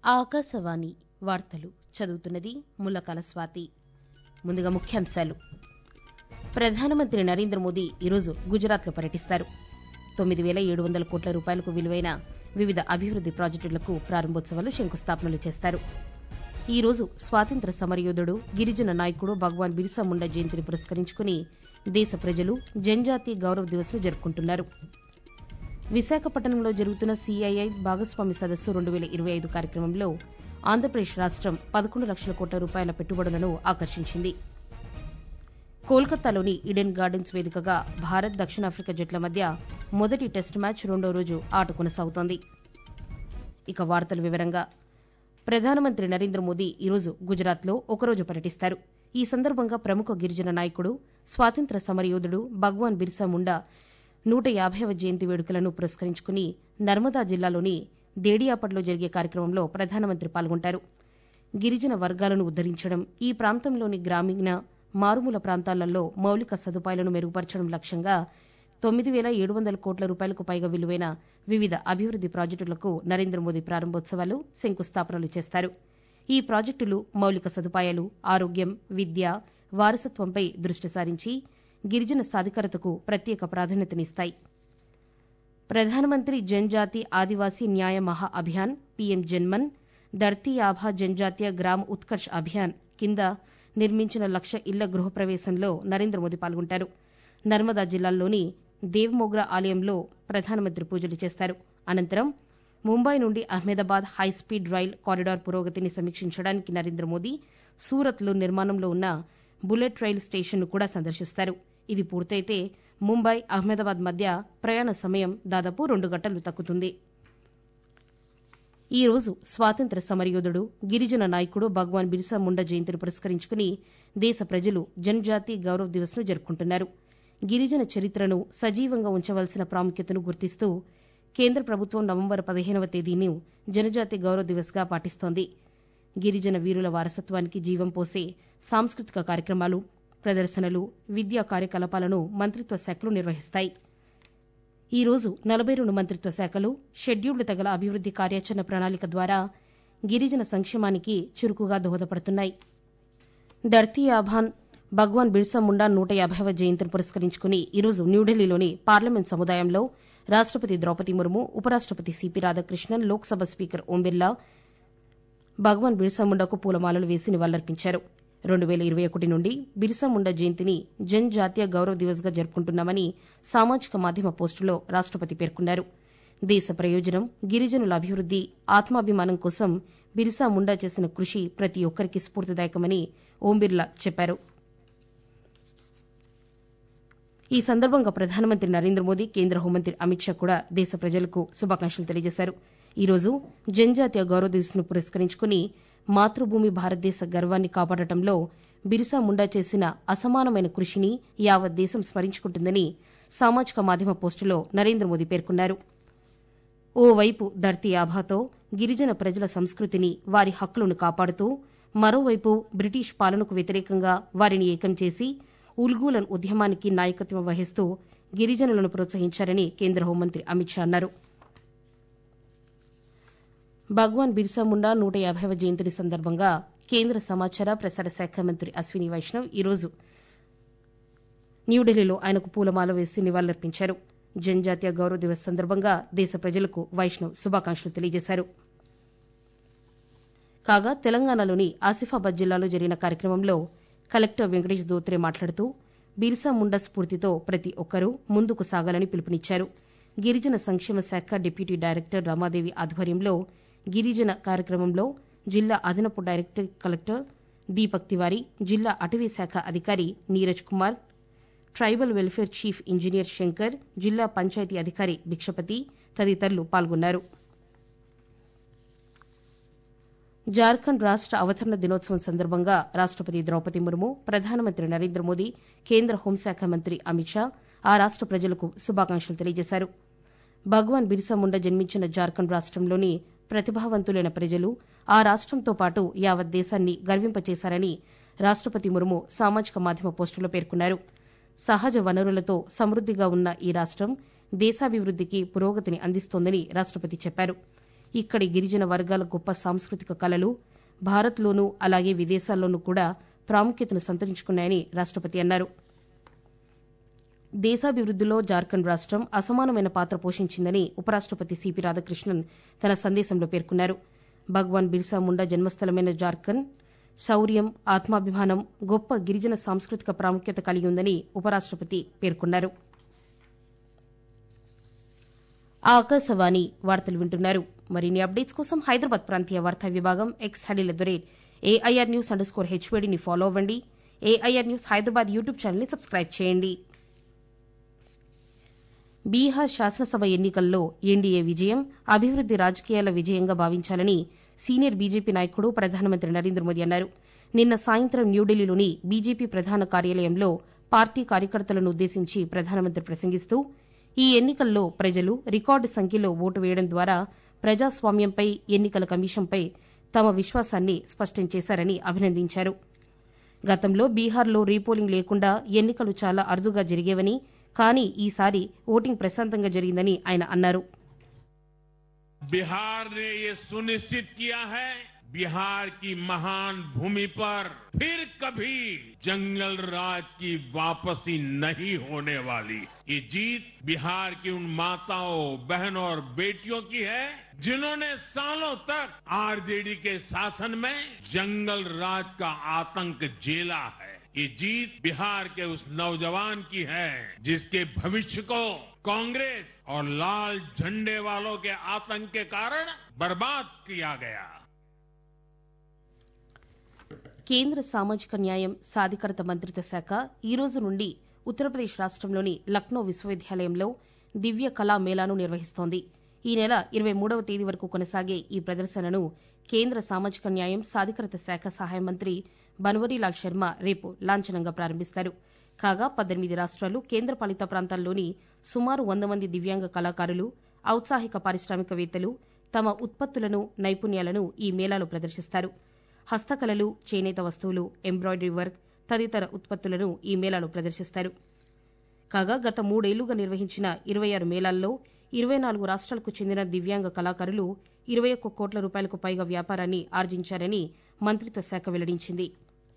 ఆకాశవాణి వార్తలు చదువుతున్నది ముల్లకాల స్వాతి. ముందుగా ముఖ్యాంశాలు. ప్రధానమంత్రి నరేంద్ర మోదీ ఈరోజు గుజరాత్లో పర్యటిస్తారు. 9,700 కోట్ల రూపాయలకు విలువైన వివిధ అభివృద్ది ప్రాజెక్టులకు ప్రారంభోత్సవాలు, శంకుస్థాపనలు చేస్తారు. ఈ రోజు స్వాతంత్ర్య సమరయోధుడు, గిరిజన నాయకుడు భగవాన్ బిర్సా ముండా జయంతిని పురస్కరించుకుని దేశ ప్రజలు జనజాతీయ గౌరవ్ దివస్ ను జరుపుకుంటున్నారు. విశాఖపట్నంలో జరుగుతున్న సిఐఐ భాగస్వామి సదస్సు 2025 కార్యక్రమంలో ఆంధ్రప్రదేశ్ రాష్టం 11 లక్షల కోట్ల రూపాయల పెట్టుబడులను ఆకర్షించింది. కోల్కతాలోని ఈడెన్ గార్డెన్స్ వేదికగా భారత్, దక్షిణాఫ్రికా జట్ల మధ్య మొదటి టెస్టు మ్యాచ్ రెండో రోజు ఆట కొనసాగుతోంది. ఇక వార్తల వివరంగా. ప్రధానమంత్రి నరేంద్ర మోదీ ఈరోజు గుజరాత్లో ఒకరోజు పర్యటిస్తారు. ఈ సందర్భంగా ప్రముఖ గిరిజన నాయకుడు, స్వాతంత్ర్య సమరయోధుడు భగవాన్ బిర్సా ముండా 150వ జయంతి వేడుకలను పురస్కరించుకుని నర్మదా జిల్లాలోని దేడియాపడ్లో జరిగే కార్యక్రమంలో ప్రధానమంత్రి పాల్గొంటారు. గిరిజన వర్గాలను ఉద్దరించడం, ఈ ప్రాంతంలోని గ్రామీణ, మారుమూల ప్రాంతాలలో మౌలిక సదుపాయాలను మెరుగుపరచడం లక్ష్యంగా 9,700 కోట్ల రూపాయలకు పైగా విలువైన వివిధ అభివృద్ది ప్రాజెక్టులకు నరేంద్ర మోదీ ప్రారంభోత్సవాలు, శంకుస్థాపనలు చేస్తారు. ఈ ప్రాజెక్టులు మౌలిక సదుపాయాలు, ఆరోగ్యం, విద్య, వారసత్వంపై దృష్టి సారించి గిరిజన సాధికారతకు ప్రత్యేక ప్రాధాన్యతనిస్తాయి. ప్రధానమంత్రి జనజాతి ఆదివాసీ న్యాయ మహా అభియాన్ పీఎం జన్మన్, ధర్తీ ఆభా జనజాతీయ గ్రామ ఉత్కర్ష్ అభియాన్ కింద నిర్మించిన 1,00,000 ఇళ్ల గృహప్రవేశంలో నరేంద్ర మోదీ పాల్గొంటారు. నర్మదా జిల్లాలోని దేవ్మోగ్రా ఆలయంలో ప్రధానమంత్రి పూజలు చేస్తారు. అనంతరం ముంబై నుండి అహ్మదాబాద్ హైస్పీడ్ రైల్ కారిడార్ పురోగతిని సమీక్షించడానికి నరేంద్ర మోదీ సూరత్లో నిర్మాణంలో ఉన్న బుల్లెట్ రైలు స్టేషన్ను కూడా సందర్శిస్తారు. ఇది పూర్తయితే ముంబై, అహ్మదాబాద్ మధ్య ప్రయాణ సమయం దాదాపు 2 గంటలు తగ్గుతుంది. ఈ రోజు స్వాతంత్ర్య సమరయోధుడు, గిరిజన నాయకుడు భగవాన్ బిర్సా ముండా జయంతిని పురస్కరించుకుని దేశ ప్రజలు జనజాతీయ గౌరవ్ దివస్ ను జరుపుకుంటున్నారు. గిరిజన చరిత్రను సజీవంగా ఉంచవలసిన ప్రాముఖ్యతను గుర్తిస్తూ కేంద్ర ప్రభుత్వం నవంబర్ 15వ తేదీని జనజాతీయ గౌరవ్ దివస్ గా పాటిస్తోంది. గిరిజన వీరుల వారసత్వానికి జీవం పోసే సాంస్కృతిక కార్యక్రమాలు, ప్రదర్శనలు, విద్యా కార్యకలాపాలను మంత్రిత్వ శాఖలు నిర్వహిస్తాయి. ఈ రోజు 42 మంత్రిత్వ శాఖలు షెడ్యూల్డ్ తెగల అభివృద్ది కార్యాచరణ ప్రణాళిక ద్వారా గిరిజన సంక్షేమానికి చురుకుగా దోహదపడుతున్నాయి. ధర్తీ ఆభాన్ భగవాన్ బిర్సా ముండా 150వ జయంతిని పురస్కరించుకుని ఈరోజు న్యూఢిల్లీలోని పార్లమెంట్ సముదాయంలో రాష్టపతి ద్రౌపది ముర్ము, ఉపరాష్టపతి సిపి రాధాకృష్ణన్, లోక్సభ స్పీకర్ ఓం బిర్లా భగవాన్ బిర్సా ముండాకు పూలమాలలు వేసి నివాళులర్పించారు. 2021 నుండి బిర్సా ముండా జయంతిని జనజాతీయ గౌరవ్ దివస్ గా జరుపుకుంటున్నామని సామాజిక మాధ్యమ పోస్టులో రాష్టపతి పేర్కొన్నారు. దేశ ప్రయోజనం, గిరిజనుల అభివృద్ది, ఆత్మాభిమానం కోసం బిర్సా ముండా చేసిన కృషి ప్రతి ఒక్కరికి స్ఫూర్తిదాయకమని ఓం బిర్లా చెప్పారు. ఈ సందర్భంగా ప్రధానమంత్రి నరేంద్ర మోదీ, కేంద్ర హోంమంత్రి అమిత్ షా కూడా దేశ ప్రజలకు శుభాకాంక్షలు తెలియజేశారు. ఈ రోజు జనజాతీయ గౌరవ్ దివస్ ను పురస్కరించుకుని మాతృభూమి భారతదేశ గర్వాన్ని కాపాడటంలో బిర్సా ముండా చేసిన అసమానమైన కృషిని యావత్ దేశం స్మరించుకుంటుందని సామాజిక మాధ్యమ పోస్టులో నరేంద్ర మోదీ పేర్కొన్నారు. ఓవైపు ధర్తీ ఆభాతో గిరిజన ప్రజల సంస్కృతిని, వారి హక్కులను కాపాడుతూ, మరోవైపు బ్రిటిష్ పాలనకు వ్యతిరేకంగా వారిని ఏకం చేసి ఉల్గూలన్ ఉద్యమానికి నాయకత్వం వహిస్తూ గిరిజనులను ప్రోత్సహించారని కేంద్ర హోంమంత్రి అమిత్ షా అన్నారు. భగవాన్ బిర్సా ముండా 150వ జయంతి సందర్భంగా కేంద్ర సమాచార ప్రసార శాఖ మంత్రి అశ్విని వైష్ణవ్ ఈరోజు న్యూఢిల్లీలో ఆయనకు పూలమాల వేసి నివాళులర్పించారు. జనజాతీయ గౌరవ్ దివస్ సందర్భంగా దేశ ప్రజలకు వైష్ణవ్ శుభాకాంక్షలు తెలియజేశారు. కాగా తెలంగాణలోని ఆసిఫాబాద్ జిల్లాలో జరిగిన కార్యక్రమంలో కలెక్టర్ వెంకటేష్ దోత్రే మాట్లాడుతూ బిర్సా ముండా స్ఫూర్తితో ప్రతి ఒక్కరూ ముందుకు సాగాలని పిలుపునిచ్చారు. గిరిజన సంక్షేమ శాఖ డిప్యూటీ డైరెక్టర్ రమాదేవి ఆధ్వర్యంలో గిరిజన కార్యక్రమంలో జిల్లా అదనపు డైరెక్టర్ కలెక్టర్ దీపక్ తివారీ, జిల్లా అటవీ శాఖ అధికారి Neeraj Kumar, tribal welfare chief engineer Shankar, జిల్లా పంచాయతీ అధికారి భిక్షపతి తదితరులు పాల్గొన్నారు. జార్ఖండ్ రాష్ట అవతరణ దినోత్సవం సందర్భంగా రాష్టపతి ద్రౌపది ముర్ము, ప్రధానమంత్రి నరేంద్ర మోదీ, కేంద్ర హోంశాఖ మంత్రి అమిత్ షా ఆ రాష్ట ప్రజలకు శుభాకాంక్షలు తెలియజేశారు. భగవాన్ బిర్సా ముండా జన్మించిన జార్ఖండ్ రాష్టంలోని ప్రతిభావంతులైన ప్రజలు ఆ రాష్టంతో పాటు యావత్ దేశాన్ని గర్వింపచేశారని రాష్టపతి ముర్ము సామాజిక మాధ్యమ పోస్టులో పేర్కొన్నారు. సహజ వనరులతో సమృద్దిగా ఉన్న ఈ రాష్టం దేశాభివృద్దికి పురోగతిని అందిస్తోందని రాష్టపతి చెప్పారు. ఇక్కడి గిరిజన వర్గాల గొప్ప సాంస్కృతిక కళలు భారత్లోనూ అలాగే విదేశాల్లోనూ కూడా ప్రాముఖ్యతను సంతరించుకున్నాయని రాష్టపతి అన్నారు. దేశాభివృద్దిలో జార్ఖండ్ రాష్టం అసమానమైన పాత్ర పోషించిందని ఉపరాష్టపతి సిపి రాధాకృష్ణన్ తన సందేశంలో పేర్కొన్నారు. భగవాన్ బిర్సా ముండా జన్మస్థలమైన జార్ఖండ్ శౌర్యం, ఆత్మాభిమానం, గొప్ప గిరిజన సాంస్కృతిక ప్రాముఖ్యత కలిగి ఉందని ఉపరాష్టపతి పేర్కొన్నారు. ఆకాశవాణి వార్తలు వింటున్నారు. మరిన్ని అప్డేట్స్ కోసం హైదరాబాద్ ప్రాంతీయ వార్తా విభాగం ఎక్స్ హ్యాండిల్ @AIRnews_HWDని ఫాలో అవ్వండి. AIR న్యూస్ హైదరాబాద్ యూట్యూబ్ ఛానల్ని సబ్స్క్రైబ్ చేయండి. బీహార్ శాసనసభ ఎన్నికల్లో ఎన్డీఏ విజయం అభివృద్ది రాజకీయాల విజయంగా భావించాలని సీనియర్ బీజేపీ నాయకుడు ప్రధానమంత్రి నరేంద్ర మోదీ అన్నారు. నిన్న సాయంత్రం న్యూఢిల్లీలోని బీజేపీ ప్రధాన కార్యాలయంలో పార్టీ కార్యకర్తలను ఉద్దేశించి ప్రధానమంత్రి ప్రసంగిస్తూ ఈ ఎన్నికల్లో ప్రజలు రికార్డు సంఖ్యలో ఓటు వేయడం ద్వారా ప్రజాస్వామ్యంపై, ఎన్నికల కమిషన్పై తమ విశ్వాసాన్ని స్పష్టం చేశారని అభినందించారు. గతంలో బీహార్లో రీపోలింగ్ లేకుండా ఎన్నికలు చాలా అరుదుగా జరిగేవని, కానీ ఈసారి ఓటింగ్ ప్రశాంతంగా జరిగిందని ఆయన అన్నారు. बिहार ने ये सुनिश्चित किया है बिहार की महान भूमि पर फिर कभी जंगल राज की वापसी नहीं होने वाली. ये जीत बिहार की उन माताओं, बहनों और बेटियों की है जिन्होंने सालों तक आरजेडी के शासन में जंगल राज का आतंक झेला है. ये जीत बिहार के उस नौजवान की है जिसके भविष्य को कांग्रेस और लाल झंडे वालों के आतंक के कारण बर्बाद किया गया. కేంద్ర సామాజిక న్యాయం సాధికారత మంత్రిత్వ శాఖ ఈ రోజు నుండి ఉత్తరప్రదేశ్ రాష్టంలోని లక్నో విశ్వవిద్యాలయంలో దివ్య కళా మేళాను నిర్వహిస్తోంది. ఈ నెల 23వ తేదీ వరకు కొనసాగే ఈ ప్రదర్శనను కేంద్ర సామాజిక న్యాయం సాధికారత శాఖ సహాయ మంత్రి బన్వరీలాల్ శర్మ రేపు లాంఛనంగా ప్రారంభిస్తారు. కాగా 18 రాష్ట్రాలు, కేంద్రపాలిత ప్రాంతాల్లోని సుమారు 100 మంది దివ్యాంగ కళాకారులు, ఔత్సాహిక పారిశ్రామికవేత్తలు తమ ఉత్పత్తులను, నైపుణ్యాలను ఈ మేళాలో ప్రదర్శిస్తారు. హస్తకళలు, చేనేత వస్తువులు, ఎంబ్రాయిడరీ వర్క్ తదితర ఉత్పత్తులను ఈ మేళాలో ప్రదర్శిస్తారు. కాగా గత 3 ఏళ్లుగా నిర్వహించిన 26 మేళాల్లో 24 రాష్ట్రాలకు చెందిన దివ్యాంగ కళాకారులు 21 కోట్ల రూపాయలకు పైగా వ్యాపారాన్ని ఆర్జించారని మంత్రిత్వ శాఖ వెల్లడించింది.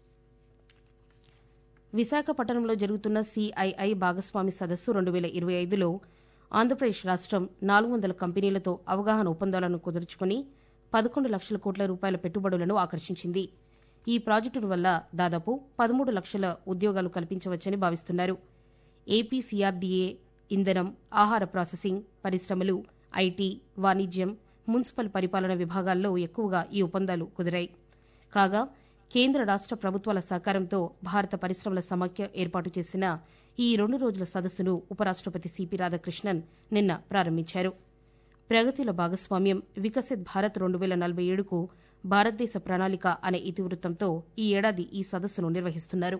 విశాఖపట్నంలో జరుగుతున్న CII భాగస్వామి సదస్సు 2025లో ఆంధ్రప్రదేశ్ రాష్టం 400 కంపెనీలతో అవగాహన ఒప్పందాలను కుదుర్చుకుని 11 లక్షల కోట్ల రూపాయల పెట్టుబడులను ఆకర్షించింది. ఈ ప్రాజెక్టు వల్ల దాదాపు 13 లక్షల ఉద్యోగాలు కల్పించవచ్చని భావిస్తున్నారు. APCRDA, ఇంధనం, ఆహార ప్రాసెసింగ్, పరిశ్రమలు, ఐటీ, వాణిజ్యం, మున్సిపల్ పరిపాలన విభాగాల్లో ఎక్కువగా ఈ ఒప్పందాలు కుదిరాయి. కాగా కేంద్ర రాష్ట ప్రభుత్వాల సహకారంతో భారత పరిశ్రమల సమాఖ్య ఏర్పాటు చేసిన ఈ 2 రోజుల సదస్సును ఉపరాష్టపతి సిపి రాధాకృష్ణన్ నిన్న ప్రారంభించారు. ప్రగతిల భాగస్వామ్యం వికసిత్ భారత్ 2047కు భారతదేశ ప్రణాళిక అనే ఇతివృత్తంతో ఈ ఏడాది ఈ సదస్సును నిర్వహిస్తున్నారు.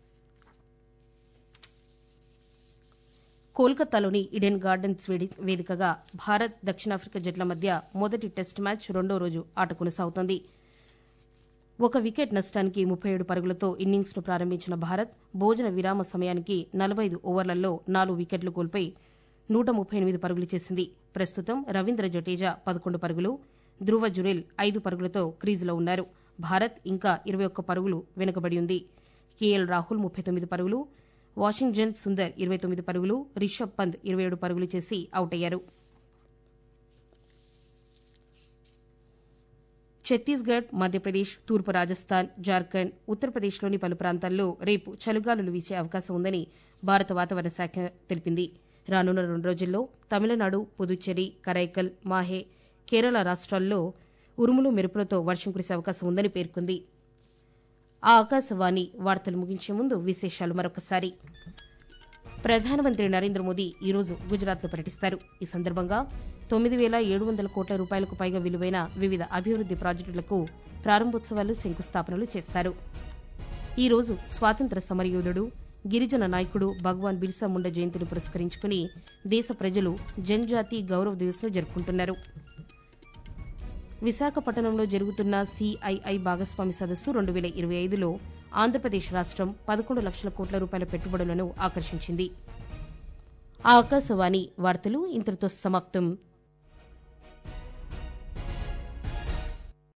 కోల్కతాలోని ఈడెన్ గార్డెన్స్ వేదికగా భారత్, దక్షిణాఫ్రికా జట్ల మధ్య మొదటి టెస్ట్ మ్యాచ్ 2వ రోజు ఆట కొనసాగుతోంది. 1 వికెట్ నష్టానికి 37 పరుగులతో ఇన్నింగ్స్ను ప్రారంభించిన భారత్ భోజన విరామ సమయానికి 45 ఓవర్లలో 4 వికెట్లు కోల్పోయి 138 పరుగులు చేసింది. ప్రస్తుతం రవీంద్ర జడేజా 11 పరుగులు, ధ్రువ జురెల్ 5 పరుగులతో క్రీజులో ఉన్నారు. భారత్ ఇంకా 21 పరుగులు వెనుకబడి ఉంది. కేఎల్ రాహుల్ 39 పరుగులు, వాషింగ్టన్ సుందర్ 29 పరుగులు, రిషబ్ పంత్ 27 పరుగులు చేసి అవుట్ అయ్యారు. ఛత్తీస్గఢ్, మధ్యప్రదేశ్, తూర్పు రాజస్థాన్, జార్ఖండ్, ఉత్తరప్రదేశ్లోని పలు ప్రాంతాల్లో రేపు చలిగాలులు వీచే అవకాశం ఉందని భారత వాతావరణ శాఖ తెలిపింది. రానున్న 2 రోజుల్లో తమిళనాడు, పుదుచ్చేరి, కరైకల్, మాహే, కేరళ రాష్ట్రాల్లో ఉరుములు మెరుపులతో వర్షం కురిసే అవకాశం ఉందని పేర్కొంది. ఆకాశవాణి వార్తలు ముగించే ముందు విశేషాలు మరొకసారి. ప్రధానమంత్రి నరేంద్ర మోదీ ఈరోజు గుజరాత్లో పర్యటిస్తారు. ఈ సందర్భంగా 9,700 కోట్ల రూపాయలకు పైగా విలువైన వివిధ అభివృద్ది ప్రాజెక్టులకు ప్రారంభోత్సవాలు, శంకుస్థాపనలు చేస్తారు. ఈ రోజు స్వాతంత్ర సమరయోధుడు, గిరిజన నాయకుడు భగవాన్ బిర్సా ముండా జయంతిని పురస్కరించుకుని దేశ ప్రజలు జన్జాతి గౌరవ్ దివస్ను జరుపుకుంటున్నారు. విశాఖపట్నంలో జరుగుతున్న CII భాగస్వామి సదస్సు 2025లో ఆంధ్రప్రదేశ్ రాష్టం 11 లక్షల కోట్ల రూపాయల పెట్టుబడులను ఆకర్షించింది. ఆకాశవాణి వార్తలు ఇంతటితో సమాప్తం.